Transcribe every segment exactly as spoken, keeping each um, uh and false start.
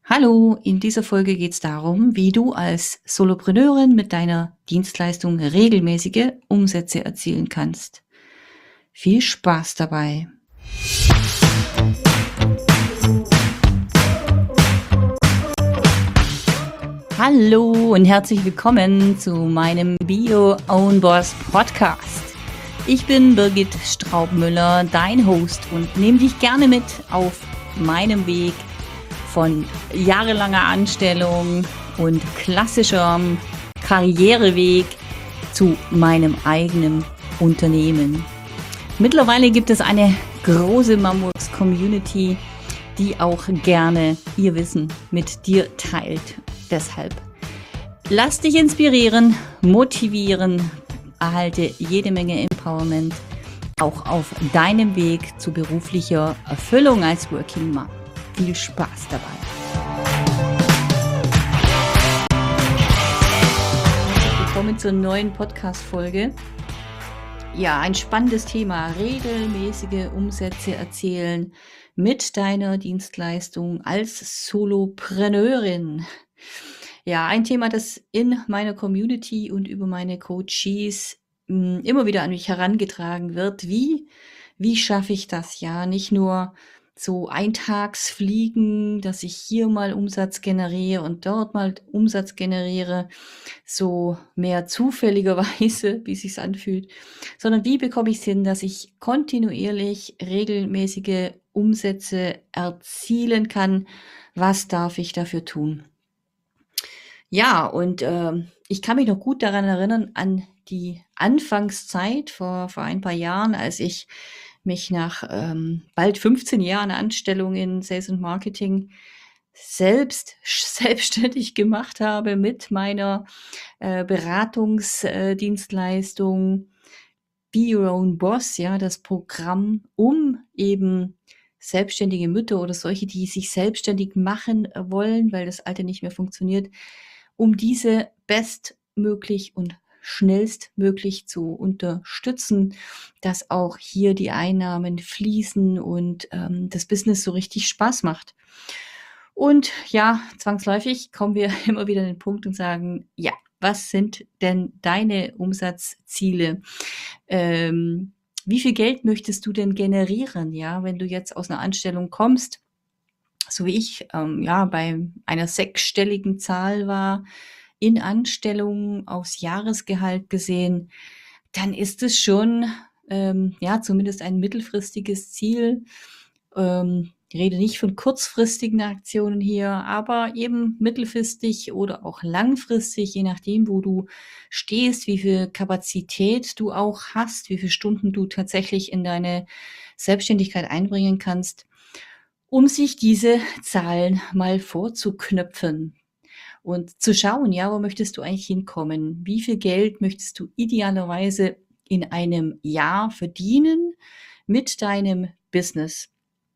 Hallo, in dieser Folge geht es darum, wie du als Solopreneurin mit deiner Dienstleistung regelmäßige Umsätze erzielen kannst. Viel Spaß dabei! Hallo und herzlich willkommen zu meinem Be Your Own Boss Podcast. Ich bin Birgit Straubmüller, dein Host, und nehme dich gerne mit auf meinem Weg von jahrelanger Anstellung und klassischem Karriereweg zu meinem eigenen Unternehmen. Mittlerweile gibt es eine große Mamworks-Community, die auch gerne ihr Wissen mit dir teilt. Deshalb lass dich inspirieren, motivieren, erhalte jede Menge Empowerment, auch auf deinem Weg zu beruflicher Erfüllung als Working Mom. Viel Spaß dabei! Willkommen zur neuen Podcast-Folge. Ja, ein spannendes Thema: regelmäßige Umsätze erzielen mit deiner Dienstleistung als Solopreneurin. Ja, ein Thema, das in meiner Community und über meine Coaches mh, immer wieder an mich herangetragen wird. Wie, wie schaffe ich das? Ja, nicht nur so Eintagsfliegen, dass ich hier mal Umsatz generiere und dort mal Umsatz generiere, so mehr zufälligerweise, wie es sich anfühlt, sondern wie bekomme ich es hin, dass ich kontinuierlich regelmäßige Umsätze erzielen kann? Was darf ich dafür tun? Ja, und ähm, ich kann mich noch gut daran erinnern, an die Anfangszeit vor, vor ein paar Jahren, als ich mich nach ähm, bald fünfzehn Jahren Anstellung in Sales und Marketing selbst selbstständig gemacht habe mit meiner äh, Beratungsdienstleistung Be Your Own Boss, ja, das Programm, um eben selbstständige Mütter oder solche, die sich selbstständig machen äh, wollen, weil das Alte nicht mehr funktioniert, um diese bestmöglich und schnellstmöglich zu unterstützen, dass auch hier die Einnahmen fließen und ähm, das Business so richtig Spaß macht. Und ja, zwangsläufig kommen wir immer wieder an den Punkt und sagen, ja, was sind denn deine Umsatzziele? Ähm, wie viel Geld möchtest du denn generieren, ja, wenn du jetzt aus einer Anstellung kommst, so wie ich, ähm, ja, bei einer sechsstelligen Zahl war in Anstellung aufs Jahresgehalt gesehen, dann ist es schon, ähm, ja, zumindest ein mittelfristiges Ziel. Ähm, ich rede nicht von kurzfristigen Aktionen hier, aber eben mittelfristig oder auch langfristig, je nachdem, wo du stehst, wie viel Kapazität du auch hast, wie viele Stunden du tatsächlich in deine Selbstständigkeit einbringen kannst, um sich diese Zahlen mal vorzuknöpfen und zu schauen, ja, wo möchtest du eigentlich hinkommen? Wie viel Geld möchtest du idealerweise in einem Jahr verdienen mit deinem Business?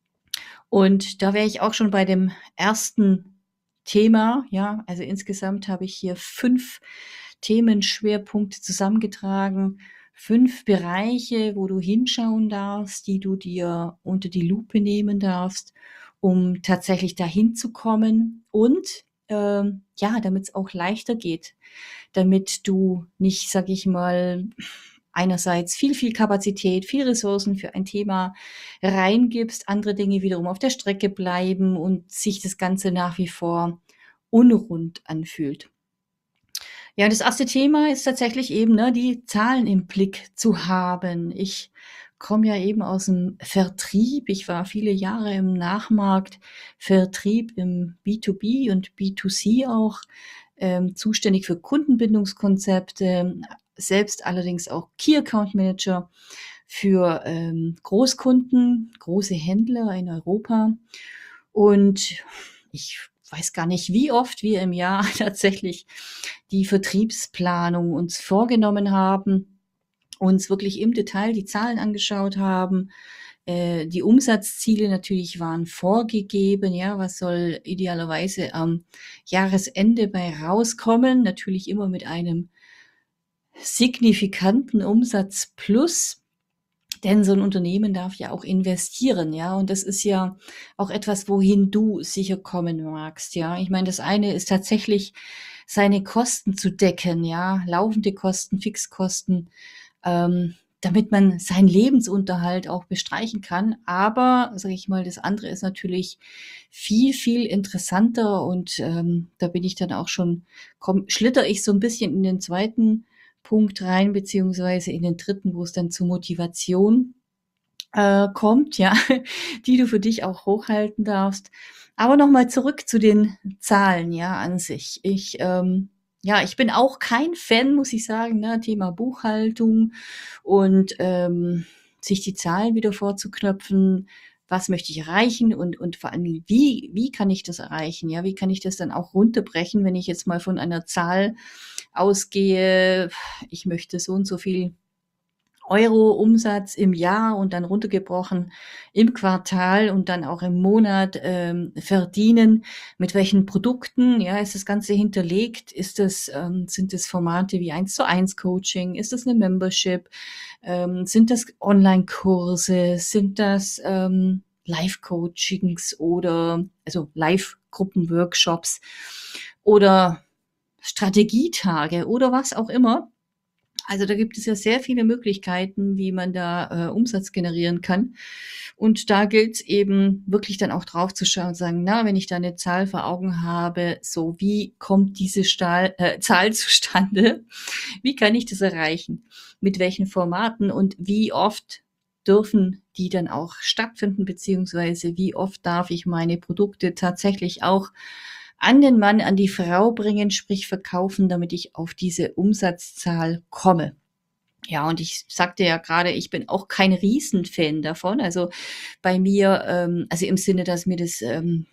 Und da wäre ich auch schon bei dem ersten Thema, ja, also insgesamt habe ich hier fünf Themenschwerpunkte zusammengetragen, fünf Bereiche, wo du hinschauen darfst, die du dir unter die Lupe nehmen darfst, um tatsächlich dahin zu kommen und ähm, ja, damit es auch leichter geht, damit du nicht, sag ich mal, einerseits viel, viel Kapazität, viel Ressourcen für ein Thema reingibst, andere Dinge wiederum auf der Strecke bleiben und sich das Ganze nach wie vor unrund anfühlt. Ja, das erste Thema ist tatsächlich eben, ne, die Zahlen im Blick zu haben. Ich komme ja eben aus dem Vertrieb. Ich war viele Jahre im Nachmarktvertrieb, im B zwei B und B zwei C auch, ähm, zuständig für Kundenbindungskonzepte, selbst allerdings auch Key Account Manager für ähm, Großkunden, große Händler in Europa. Und ich weiß gar nicht, wie oft wir im Jahr tatsächlich die Vertriebsplanung uns vorgenommen haben, uns wirklich im Detail die Zahlen angeschaut haben. Äh, die Umsatzziele natürlich waren vorgegeben, ja, was soll idealerweise am Jahresende bei rauskommen, natürlich immer mit einem signifikanten Umsatz plus. Denn so 'n Unternehmen darf ja auch investieren, ja? Und das ist ja auch etwas, wohin du sicher kommen magst, ja? Ich meine, das eine ist tatsächlich, seine Kosten zu decken, ja, laufende Kosten, Fixkosten, ähm, damit man seinen Lebensunterhalt auch bestreichen kann. Aber, sage ich mal, das andere ist natürlich viel, viel interessanter und, ähm, da bin ich dann auch schon komm schlitter ich so 'n bisschen in den zweiten Punkt rein, beziehungsweise in den dritten, wo es dann zur Motivation, äh, kommt, ja, die du für dich auch hochhalten darfst. Aber noch mal zurück zu den Zahlen, ja, an sich. Ich, ähm ja, ich bin auch kein Fan, muss ich sagen, ne, Thema Buchhaltung und, ähm, sich die Zahlen wieder vorzuknöpfen. Was möchte ich erreichen und und vor allen Dingen, wie wie kann ich das erreichen, ja? Wie kann ich das dann auch runterbrechen, wenn ich jetzt mal von einer Zahl ausgehe, ich möchte so und so viel Euro Umsatz im Jahr und dann runtergebrochen im Quartal und dann auch im Monat, ähm, verdienen. Mit welchen Produkten, ja, ist das Ganze hinterlegt? Ist das ähm, sind das Formate wie Eins-zu-eins Coaching? Ist das 'ne Membership? Ähm, sind das Onlinekurse? Sind das, ähm, Live-Coachings oder also Live-Gruppenworkshops oder Strategietage oder was auch immer? Also, da gibt es ja sehr viele Möglichkeiten, wie man da, äh, Umsatz generieren kann. Und da gilt's eben wirklich dann auch drauf zu schauen und sagen: „Na, wenn ich da 'ne Zahl vor Augen habe, so, wie kommt diese Stahl äh, Zahl zustande? Wie kann ich das erreichen? Mit welchen Formaten und wie oft dürfen die dann auch stattfinden, beziehungsweise wie oft darf ich meine Produkte tatsächlich auch an den Mann, an die Frau bringen, sprich verkaufen, damit ich auf diese Umsatzzahl komme?“ Ja, und ich sagte ja grade, ich bin auch kein Riesenfan davon. Also, bei mir ähm, also im Sinne, dass mir das, ähm,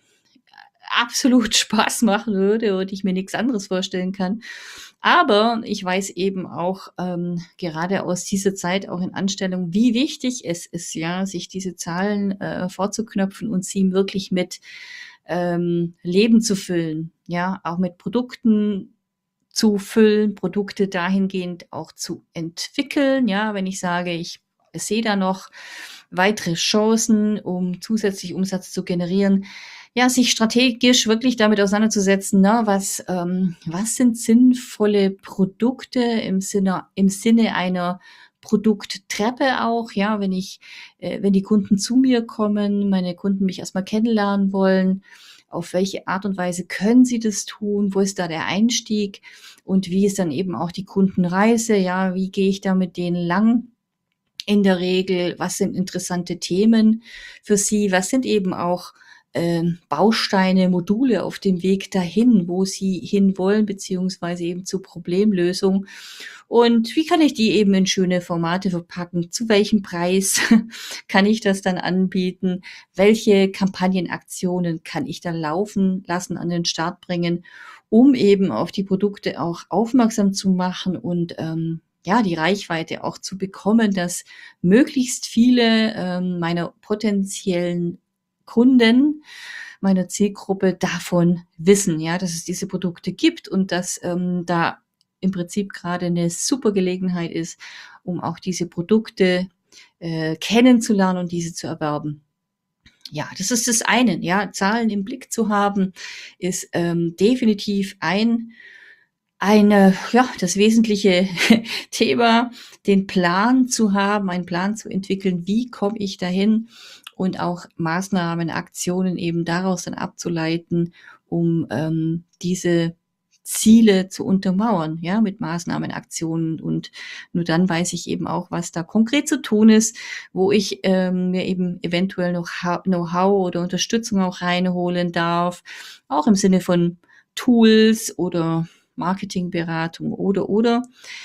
absolut Spaß machen würde und ich mir nix anderes vorstellen kann. Aber ich weiß eben auch, ähm, gerade aus dieser Zeit auch in Anstellung, wie wichtig es ist, ja, sich diese Zahlen, äh, vorzuknöpfen und sie wirklich mit, ähm, Leben zu füllen, ja, auch mit Produkten zu füllen, Produkte dahingehend auch zu entwickeln, ja? Wenn ich sage, ich sehe da noch weitere Chancen, um zusätzlich Umsatz zu generieren, ja, sich strategisch wirklich damit auseinanderzusetzen, ne, was ähm, was sind sinnvolle Produkte im Sinne im Sinne einer Produkttreppe auch, ja? Wenn ich äh, wenn die Kunden zu mir kommen, meine Kunden mich erst mal kennenlernen wollen, auf welche Art und Weise können sie das tun? Wo ist da der Einstieg? Und wie ist dann eben auch die Kundenreise, ja? Wie gehe ich da mit denen lang in der Regel? Was sind interessante Themen für sie? Was sind eben auch, ähm, Bausteine, Module auf dem Weg dahin, wo sie hinwollen, beziehungsweise eben zur Problemlösung? Und wie kann ich die eben in schöne Formate verpacken? Zu welchem Preis kann ich das dann anbieten? Welche Kampagnenaktionen kann ich da laufen lassen, an den Start bringen, um eben auf die Produkte auch aufmerksam zu machen und, ähm, ja, die Reichweite auch zu bekommen, dass möglichst viele, ähm, meiner potenziellen Kunden, meiner Zielgruppe davon wissen, ja, dass es diese Produkte gibt und dass, ähm, da im Prinzip grade 'ne super Gelegenheit ist, um auch diese Produkte, äh, kennenzulernen und diese zu erwerben. Ja, das ist das eine, ja. Zahlen im Blick zu haben, ist, ähm, definitiv ein eine ja, das wesentliche Thema, den Plan zu haben, einen Plan zu entwickeln, wie komme ich dahin und auch Maßnahmen, Aktionen eben daraus dann abzuleiten, um, ähm, diese Ziele zu untermauern, ja, mit Maßnahmen, Aktionen. Und nur dann weiß ich eben auch, was da konkret zu tun ist, wo ich, ähm, mir eben eventuell noch ha Know-how oder Unterstützung auch reinholen darf, auch im Sinne von Tools oder Marketingberatung oder, oder.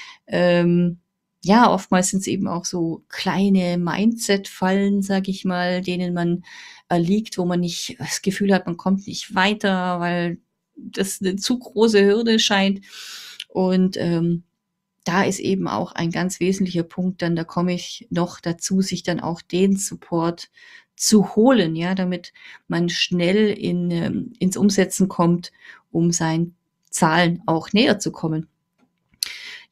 Ähm, ja, oftmals sind's eben auch so kleine Mindset-Fallen, sage ich mal, denen man erliegt, wo man nicht das Gefühl hat, man kommt nicht weiter, weil das 'ne zu große Hürde scheint. Und, ähm, da ist eben auch ein ganz wesentlicher Punkt dann, da komme ich noch dazu, sich dann auch den Support zu holen, ja, damit man schnell in ähm, ins Umsetzen kommt, um seinen Zahlen auch näher zu kommen.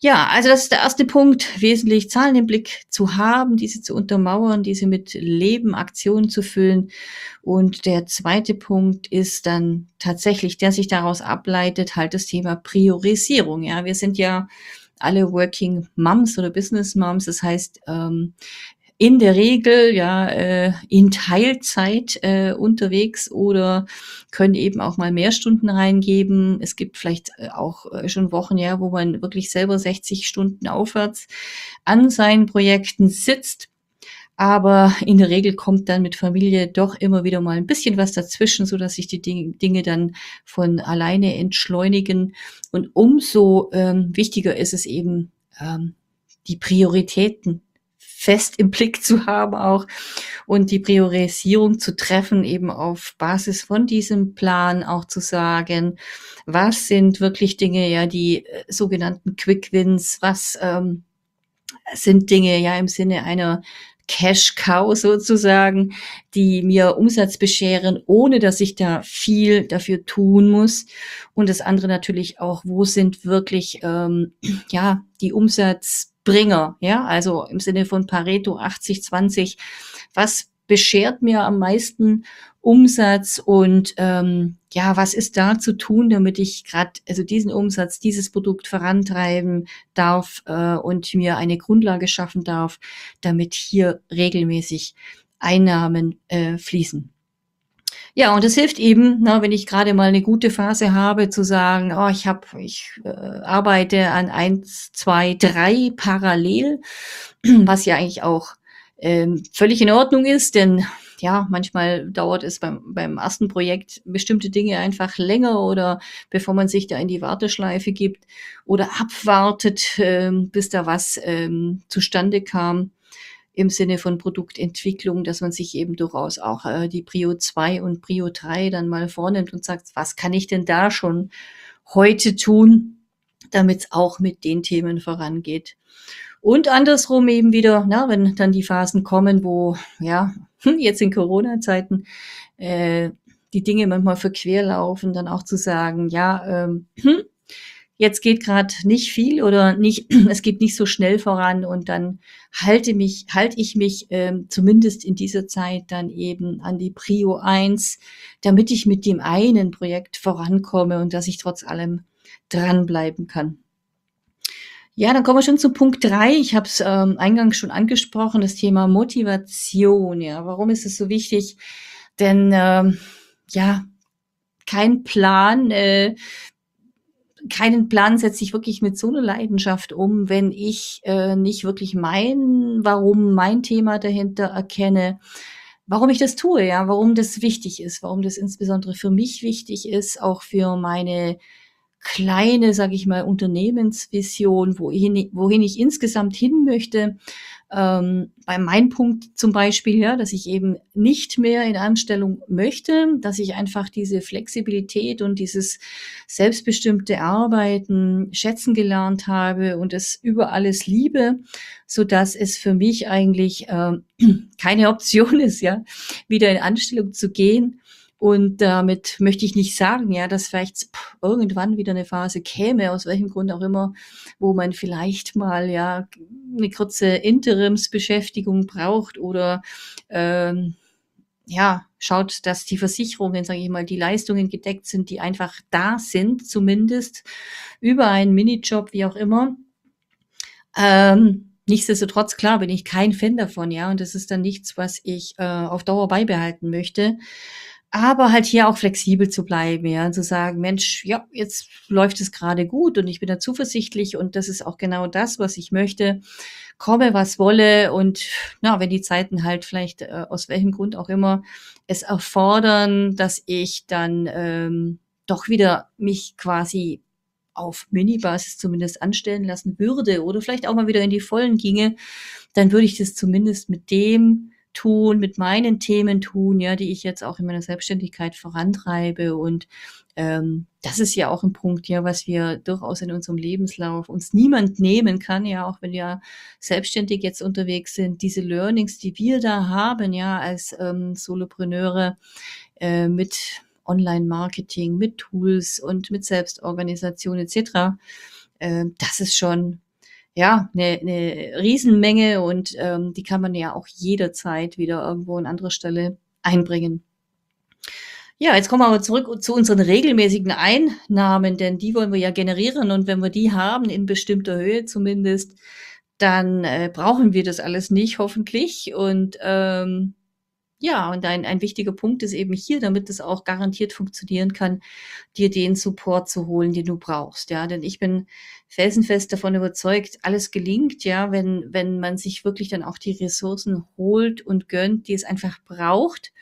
Ja, also das ist der erste Punkt, wesentlich Zahlen im Blick zu haben, diese zu untermauern, diese mit Leben, Aktionen zu füllen. Und der zweite Punkt ist dann tatsächlich, der sich daraus ableitet, halt das Thema Priorisierung. Ja, wir sind ja alle Working Moms oder Business Moms. Das heißt, ähm, in der Regel ja äh, in Teilzeit äh, unterwegs oder können eben auch mal mehr Stunden reingeben. Es gibt vielleicht äh, auch äh, schon Wochen, ja, wo man wirklich selber sechzig Stunden aufwärts an seinen Projekten sitzt. Aber in der Regel kommt dann mit Familie doch immer wieder mal ein bisschen was dazwischen, sodass sich die Ding Dinge dann von alleine entschleunigen. Und umso, ähm, wichtiger ist es eben, ähm, die Prioritäten fest im Blick zu haben auch und die Priorisierung zu treffen, eben auf Basis von diesem Plan auch zu sagen: „Was sind wirklich Dinge, ja, die, äh, sogenannten Quick Wins? Was, ähm, sind Dinge, ja, im Sinne einer Cash Cow sozusagen, die mir Umsatz bescheren, ohne dass ich da viel dafür tun muss. Und das andere natürlich auch, wo sind wirklich, ähm, ja, die Umsatzbringer, ja, also im Sinne von Pareto achtzig zwanzig. Was beschert mir am meisten Umsatz und, ähm, ja, was ist da zu tun, damit ich gerade also diesen Umsatz, dieses Produkt vorantreiben darf, äh, und mir eine Grundlage schaffen darf, damit hier regelmäßig Einnahmen, äh, fließen. Ja, und es hilft eben, ne, wenn ich gerade mal eine gute Phase habe, zu sagen: „Oh, ich habe ich, äh, arbeite an eins, zwei, drei parallel“, was ja eigentlich auch, ähm, völlig in Ordnung ist, denn ja, manchmal dauert es beim beim ersten Projekt bestimmte Dinge einfach länger oder bevor man sich da in die Warteschleife gibt oder abwartet, ähm, bis da was, ähm, zustande kam im Sinne von Produktentwicklung, dass man sich eben durchaus auch, äh, die Prio zwei und Prio drei dann mal vornimmt und sagt: „Was kann ich denn da schon heute tun, damit's auch mit den Themen vorangeht?“ Und andersrum eben wieder, ne, wenn dann die Phasen kommen, wo, ja, jetzt in Corona-Zeiten, äh, die Dinge manchmal verquer laufen, dann auch zu sagen: „Ja, ähm, jetzt geht gerade nicht viel oder nicht es geht nicht so schnell voran und dann halte mich halte ich mich, ähm, zumindest in dieser Zeit dann eben an die Prio eins, damit ich mit dem einen Projekt vorankomme und dass ich trotz allem dranbleiben kann. Ja, dann kommen wir schon zu Punkt drei. Ich habe es, ähm, eingangs schon angesprochen, das Thema Motivation, ja. Warum ist es so wichtig? Denn, ähm, ja, kein Plan, äh keinen Plan setze ich wirklich mit so 'ner Leidenschaft um, wenn ich, äh, nicht wirklich mein Warum, mein Thema dahinter erkenne, warum ich das tue, ja, warum das wichtig ist, warum das insbesondere für mich wichtig ist, auch für meine kleine, sage ich mal, Unternehmensvision, wohin i wohin ich insgesamt hin möchte. Ähm, bei meinem Punkt zum Beispiel, ja, dass ich eben nicht mehr in Anstellung möchte, dass ich einfach diese Flexibilität und dieses selbstbestimmte Arbeiten schätzen gelernt habe und es über alles liebe, sodass es für mich eigentlich, ähm, keine Option ist, ja, wieder in Anstellung zu gehen. Und damit möchte ich nicht sagen, ja, dass vielleicht irgendwann wieder eine Phase käme, aus welchem Grund auch immer, wo man vielleicht mal, ja, eine kurze Interimsbeschäftigung braucht oder, ähm, ja, schaut, dass die Versicherungen, sage ich mal, die Leistungen gedeckt sind, die einfach da sind, zumindest über einen Minijob, wie auch immer. Ähm, nichtsdestotrotz, klar, bin ich kein Fan davon, ja, und das ist dann nichts, was ich, äh, auf Dauer beibehalten möchte. Aber halt hier auch flexibel zu bleiben, ja, und zu sagen: „Mensch, ja, jetzt läuft es gerade gut und ich bin da zuversichtlich und das ist auch genau das, was ich möchte, komme, was wolle.“ Und ja, wenn die Zeiten halt vielleicht, äh, aus welchem Grund auch immer es erfordern, dass ich dann, ähm, doch wieder mich quasi auf Minibasis zumindest anstellen lassen würde oder vielleicht auch mal wieder in die Vollen ginge, dann würde ich das zumindest mit dem tun, mit meinen Themen tun, ja, die ich jetzt auch in meiner Selbstständigkeit vorantreibe. Und, ähm, das ist ja auch ein Punkt, ja, was wir durchaus in unserem Lebenslauf uns niemand nehmen kann, ja, auch wenn wir selbstständig jetzt unterwegs sind. Diese Learnings, die wir da haben, ja, als, ähm, Solopreneure, äh, mit Online-Marketing, mit Tools und mit Selbstorganisation et cetera. Äh, das ist schon ja, 'ne 'ne Riesenmenge und, ähm, die kann man ja auch jederzeit wieder irgendwo an anderer Stelle einbringen. Ja, jetzt kommen wir aber zurück zu unseren regelmäßigen Einnahmen, denn die wollen wir ja generieren und wenn wir die haben, in bestimmter Höhe zumindest, dann, äh, brauchen wir das alles nicht hoffentlich und, ähm, ja, und ein ein wichtiger Punkt ist eben hier, damit es auch garantiert funktionieren kann, dir den Support zu holen, den du brauchst, ja? Denn ich bin felsenfest davon überzeugt, alles gelingt, ja, wenn wenn man sich wirklich dann auch die Ressourcen holt und gönnt, die es einfach braucht,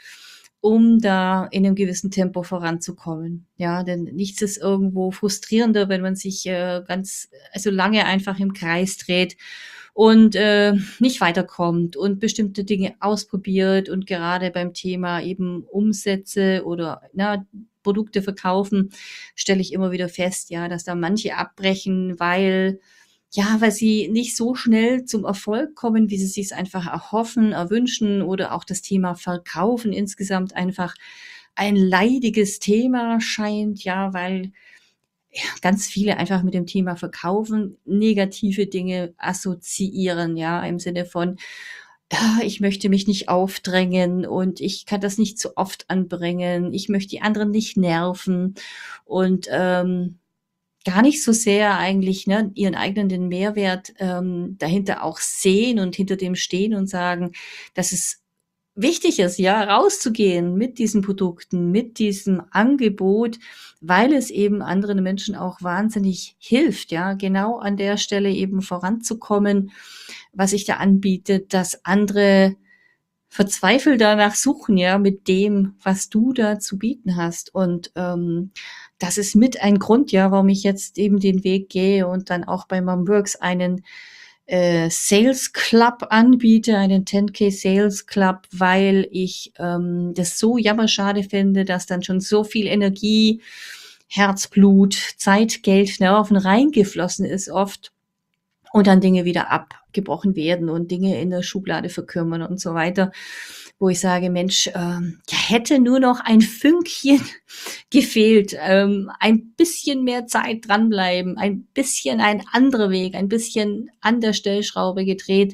um da in 'nem gewissen Tempo voranzukommen, ja? Denn nichts ist irgendwo frustrierender, wenn man sich, äh, ganz also, lange einfach im Kreis dreht und, äh, nicht weiterkommt und bestimmte Dinge ausprobiert und gerade beim Thema eben Umsätze oder, ne, Produkte verkaufen, stelle ich immer wieder fest, ja, dass da manche abbrechen, weil ja, weil sie nicht so schnell zum Erfolg kommen, wie sie sich's einfach erhoffen, erwünschen oder auch das Thema Verkaufen insgesamt einfach ein leidiges Thema scheint, ja, weil, ja, ganz viele einfach mit dem Thema Verkaufen negative Dinge assoziieren, ja, im Sinne von: „Ah, ich möchte mich nicht aufdrängen und ich kann das nicht zu oft anbringen. Ich möchte die anderen nicht nerven“ und, ähm, gar nicht so sehr eigentlich, ne, ihren eigenen den Mehrwert, ähm, dahinter auch sehen und hinter dem stehen und sagen, dass es wichtig ist, ja, rauszugehen mit diesen Produkten, mit diesem Angebot, weil es eben anderen Menschen auch wahnsinnig hilft, ja, genau an der Stelle eben voranzukommen, was ich da anbiete, dass andere verzweifelt danach suchen, ja, mit dem, was du da zu bieten hast. Und, ähm, das ist mit ein Grund, ja, warum ich jetzt eben den Weg gehe und dann auch bei Momworks einen, äh, Sales Club anbiete, einen ten K Sales Club, weil ich, ähm, das so jammerschade finde, dass dann schon so viel Energie, Herzblut, Zeit, Geld, Nerven reingeflossen ist oft und dann Dinge wieder abgebrochen werden und Dinge in der Schublade verkümmern und so weiter, wo ich sage: „Mensch, ähm, ja, hätte nur noch ein Fünkchen gefehlt, ähm, ein bisschen mehr Zeit dranbleiben, ein bisschen ein anderer Weg, ein bisschen an der Stellschraube gedreht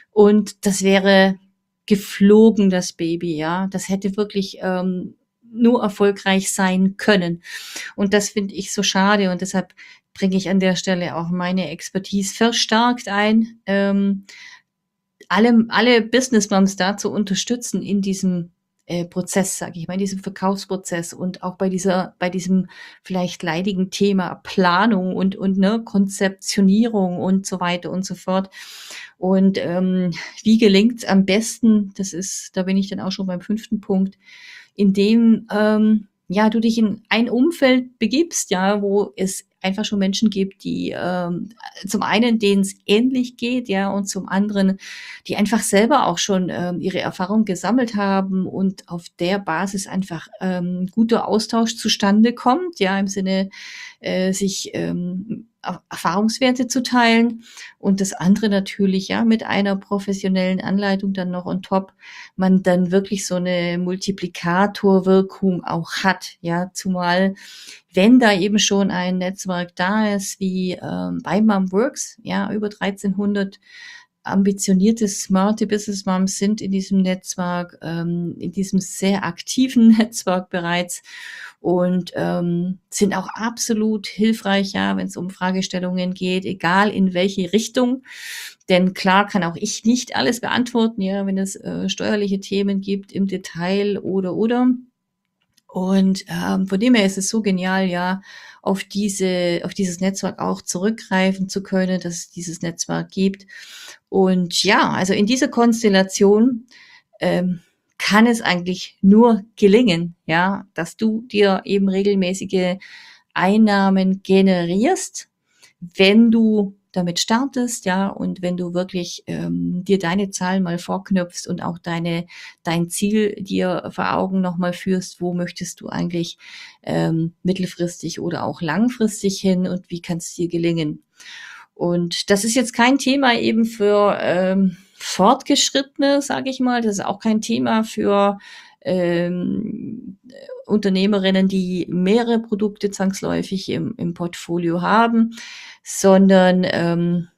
und das wäre geflogen, das Baby, ja. Das hätte wirklich, ähm, nur erfolgreich sein können.“ Und das finde ich so schade und deshalb bringe ich an der Stelle auch meine Expertise verstärkt ein, ähm, alle alle Business Moms da zu unterstützen in diesem, äh, Prozess, sage ich mal, in diesem Verkaufsprozess und auch bei dieser bei diesem vielleicht leidigen Thema Planung und und, ne, Konzeptionierung und so weiter und so fort. Und, ähm, wie gelingt's am besten? Das ist da bin ich dann auch schon beim fünften Punkt, indem, ähm, ja, du dich in ein Umfeld begibst, ja, wo es einfach schon Menschen gibt, die, ähm, zum einen denen's ähnlich geht, ja, und zum anderen, die einfach selber auch schon, ähm, ihre Erfahrung gesammelt haben und auf der Basis einfach, ähm, guter Austausch zustande kommt, ja, im Sinne, äh, sich, ähm, Er Erfahrungswerte zu teilen und das andere natürlich, ja, mit einer professionellen Anleitung dann noch on top, man dann wirklich so 'ne Multiplikatorwirkung auch hat, ja, zumal wenn da eben schon ein Netzwerk da ist wie, ähm, bei Momworks, ja, über dreizehnhundert ambitionierte, smarte Business Moms sind in diesem Netzwerk, ähm, in diesem sehr aktiven Netzwerk bereits und, ähm, sind auch absolut hilfreich, ja, wenn's um Fragestellungen geht, egal in welche Richtung. Denn klar kann auch ich nicht alles beantworten, ja, wenn es, äh, steuerliche Themen gibt im Detail oder, oder. Und, ähm, von dem her ist es so genial, ja, auf diese auf dieses Netzwerk auch zurückgreifen zu können, dass es dieses Netzwerk gibt. Und ja, also in dieser Konstellation, ähm, kann es eigentlich nur gelingen, ja, dass du dir eben regelmäßige Einnahmen generierst, wenn du damit startest, ja, und wenn du wirklich, ähm, dir deine Zahlen mal vorknöpfst und auch deine dein Ziel dir vor Augen noch mal führst, wo möchtest du eigentlich, ähm, mittelfristig oder auch langfristig hin und wie kann's dir gelingen? Und das ist jetzt kein Thema eben für, ähm, Fortgeschrittene, sage ich mal. Das ist auch kein Thema für, ähm, äh, Unternehmerinnen, die mehrere Produkte zwangsläufig im im Portfolio haben, sondern, ähm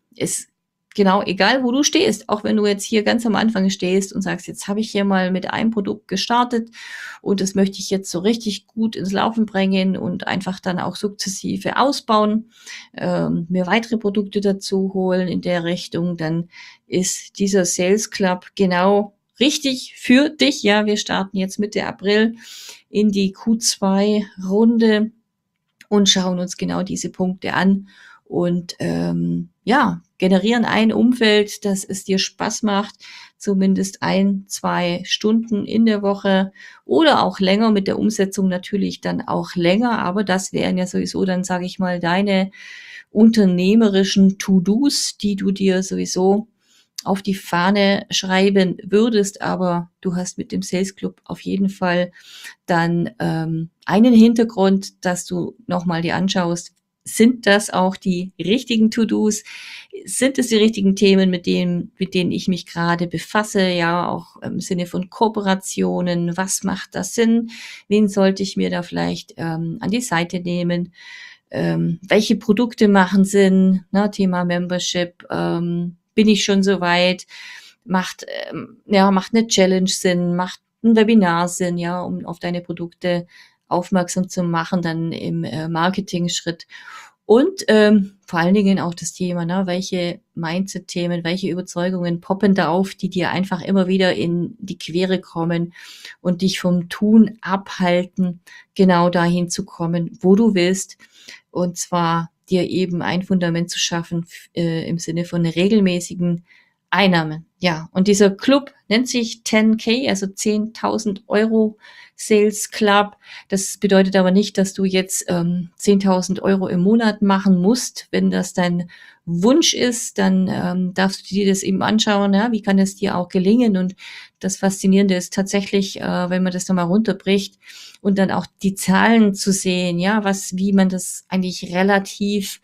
ist genau egal, wo du stehst, auch wenn du jetzt hier ganz am Anfang stehst und sagst: „Jetzt habe ich hier mal mit einem Produkt gestartet und das möchte ich jetzt so richtig gut ins Laufen bringen und einfach dann auch sukzessive ausbauen, ähm, mir weitere Produkte dazu holen in der Richtung“, dann ist dieser Sales Club genau richtig für dich. Ja, wir starten jetzt Mitte April in die Q zwei Runde und schauen uns genau diese Punkte an und, ähm, ja, generieren ein Umfeld, dass es dir Spaß macht, zumindest ein, zwei Stunden in der Woche oder auch länger, mit der Umsetzung natürlich dann auch länger, aber das wären ja sowieso dann, sage ich mal, deine unternehmerischen To-dos, die du dir sowieso auf die Fahne schreiben würdest, aber du hast mit dem Sales Club auf jeden Fall dann, ähm, einen Hintergrund, dass du noch mal dir anschaust, sind das auch die richtigen To-dos? Sind es die richtigen Themen, mit denen mit denen ich mich gerade befasse? Ja, auch im Sinne von Kooperationen. Was macht da Sinn? Wen sollte ich mir da vielleicht, ähm, an die Seite nehmen? Ähm, welche Produkte machen Sinn, ne, Thema Membership, ähm, bin ich schon so weit? Macht, ähm ja, macht 'ne Challenge Sinn? Macht 'n Webinar Sinn, ja, um auf deine Produkte aufmerksam zu machen, dann im, äh, Marketingschritt? Und, ähm, vor allen Dingen auch das Thema, ne, welche Mindset-Themen, welche Überzeugungen poppen da auf, die dir einfach immer wieder in die Quere kommen und dich vom Tun abhalten, genau dahin zu kommen, wo du willst. Und zwar dir eben ein Fundament zu schaffen f äh, im Sinne von regelmäßigen Einnahmen. Ja, und dieser Club nennt sich zehn K, also zehntausend Euro Sales Club. Das bedeutet aber nicht, dass du jetzt, ähm, zehntausend Euro im Monat machen musst. Wenn das dein Wunsch ist, dann, ähm, darfst du dir das eben anschauen, ja, wie kann es dir auch gelingen? Und das Faszinierende ist tatsächlich, äh, wenn man das noch mal runterbricht und dann auch die Zahlen zu sehen, ja, was wie man das eigentlich relativ,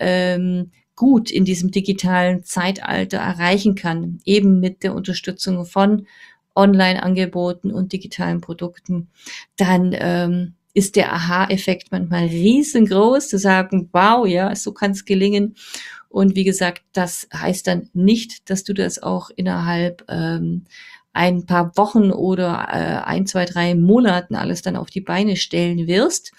ähm, gut in diesem digitalen Zeitalter erreichen kann, eben mit der Unterstützung von Onlineangeboten und digitalen Produkten, dann, ähm, ist der Aha-Effekt manchmal riesengroß, zu sagen: „Wow, ja, so kann's gelingen.“ Und wie gesagt, das heißt dann nicht, dass du das auch innerhalb, ähm, ein paar Wochen oder, äh, ein, zwei, drei Monaten alles dann auf die Beine stellen wirst.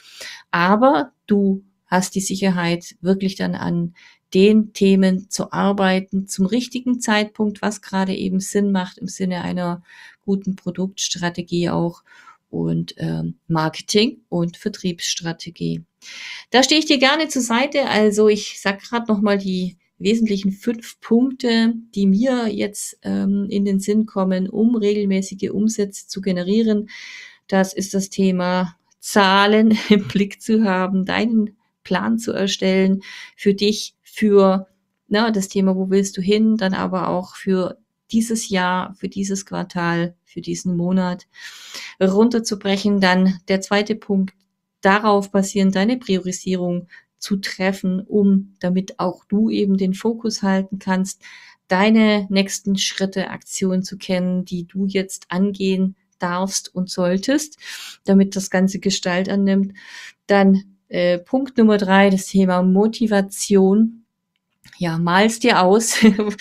Aber du hast die Sicherheit, wirklich dann an den Themen zu arbeiten zum richtigen Zeitpunkt, was grade eben Sinn macht im Sinne einer guten Produktstrategie auch und, ähm, Marketing und Vertriebsstrategie. Da stehe ich dir gerne zur Seite. Also, ich sage grad noch mal die wesentlichen fünf Punkte, die mir jetzt, ähm, in den Sinn kommen, um regelmäßige Umsätze zu generieren. Das ist das Thema Zahlen im Blick zu haben, deinen Plan zu erstellen für dich, für, ne, das Thema, wo willst du hin, dann aber auch für dieses Jahr, für dieses Quartal, für diesen Monat runterzubrechen. Dann der zweite Punkt, darauf basierend deine Priorisierung zu treffen, um damit auch du eben den Fokus halten kannst, deine nächsten Schritte, Aktionen zu kennen, die du jetzt angehen darfst und solltest, damit das Ganze Gestalt annimmt. Dann, äh, Punkt Nummer drei, das Thema Motivation. Ja, mal's dir aus,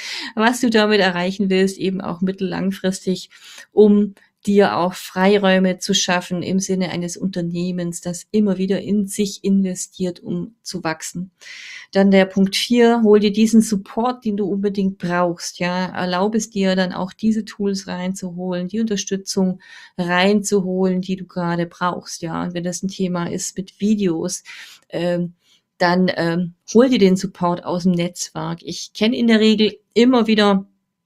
was du damit erreichen willst, eben auch mittel langfristig, um dir auch Freiräume zu schaffen im Sinne eines Unternehmens, das immer wieder in sich investiert, um zu wachsen. Dann der Punkt vier, hol dir diesen Support, den du unbedingt brauchst, ja. Erlaube es dir dann auch, diese Tools reinzuholen, die Unterstützung reinzuholen, die du grade brauchst, ja. Und wenn das 'n Thema ist mit Videos, ähm, dann, ähm, hol dir den Support aus'm Netzwerk. Ich kenne in der Regel immer wieder,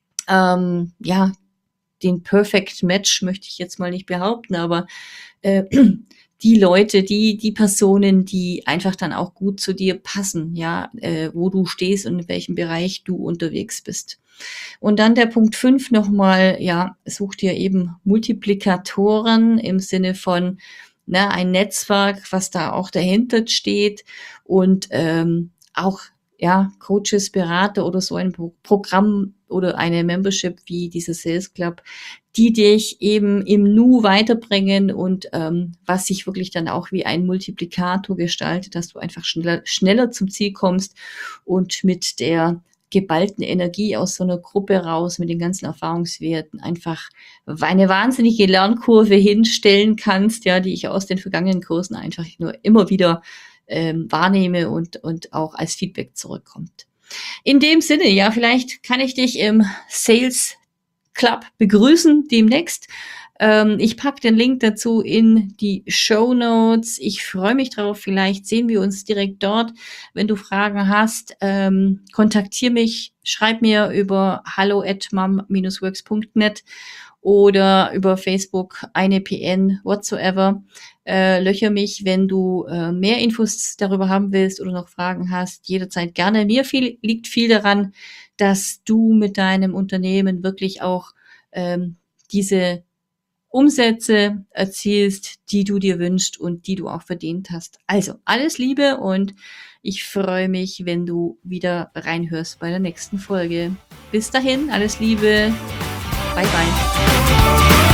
ähm, ja, den Perfect Match möchte ich jetzt mal nicht behaupten, aber, äh, die Leute, die die Personen, die einfach dann auch gut zu dir passen, ja, äh, wo du stehst und in welchem Bereich du unterwegs bist. Und dann der Punkt fünf noch mal, ja, such dir eben Multiplikatoren im Sinne von, ne, ein Netzwerk, was da auch dahinter steht und, ähm, auch, ja, Coaches, Berater oder so ein Pro Programm oder eine Membership wie dieser Sales Club, die dich eben im Nu weiterbringen und, ähm, was sich wirklich dann auch wie ein Multiplikator gestaltet, dass du einfach schneller schneller zum Ziel kommst und mit der geballten Energie aus so einer Gruppe raus mit den ganzen Erfahrungswerten einfach eine wahnsinnige Lernkurve hinstellen kannst, ja, die ich aus den vergangenen Kursen einfach nur immer wieder ähm, wahrnehme und, und auch als Feedback zurückkommt. In dem Sinne, ja, vielleicht kann ich dich im Sales Club begrüßen demnächst. Ähm, ich packe den Link dazu in die Show Notes. Ich freue mich drauf. Vielleicht sehen wir uns direkt dort. Wenn du Fragen hast, ähm, kontaktiere mich, schreib mir über hallo at mum dash works punkt net oder über Facebook, eine P N, whatsoever. Äh, löcher mich, wenn du äh, mehr Infos darüber haben willst oder noch Fragen hast. Jederzeit gerne. Mir viel, liegt viel daran, dass du mit deinem Unternehmen wirklich auch ähm, diese Umsätze erzielst, die du dir wünschst und die du auch verdient hast. Also alles Liebe und ich freue mich, wenn du wieder reinhörst bei der nächsten Folge. Bis dahin, alles Liebe. Bye bye.